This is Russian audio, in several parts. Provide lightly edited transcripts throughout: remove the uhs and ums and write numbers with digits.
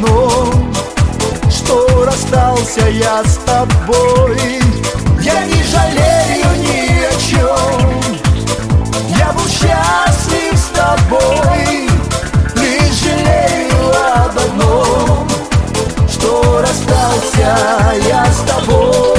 одном, что расстался я с тобой. Я не жалею ни о чем, я был счастлив с тобой. Лишь жалею об одном, что расстался я с тобой.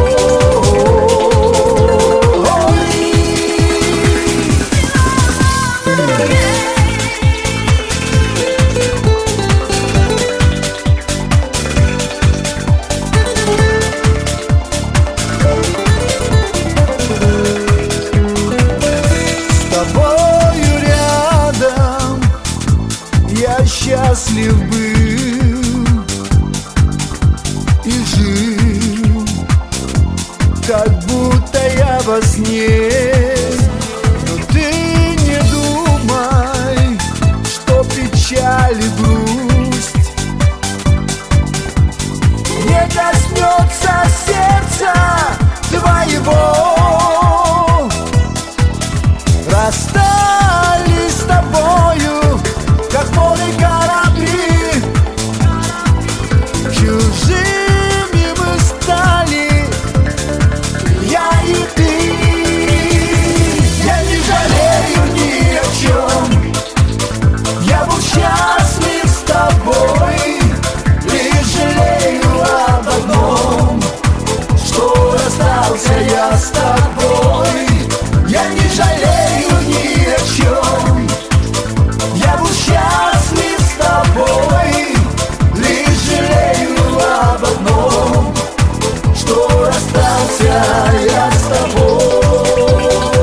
Я счастлив был и жил, как будто я во сне. Но ты не думай, что печаль и грусть не коснется сердца твоего. Расстались с тобою, как море корабли, чужими мы стали, я и ты. Я не жалею ни о чем, я был счастлив с тобой. Лишь жалею об одном, что расстался я с тобой. Я не жалею ни о чем, я был счастлив с тобой. Лишь жалею об одном, что расстался я с тобой.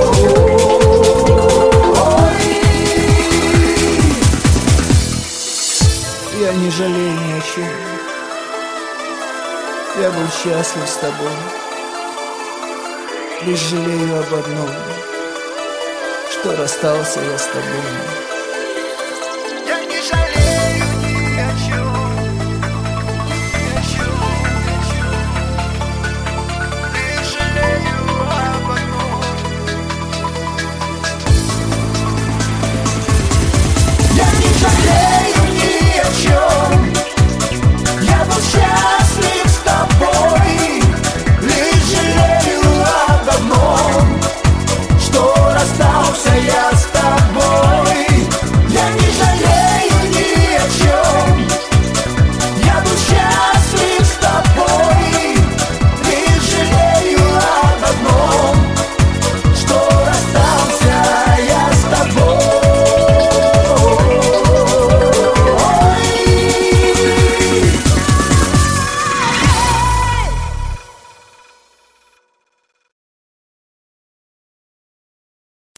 Я не жалею ни о чем, я был счастлив с тобой. Лишь жалею об одном, что расстался я с тобой.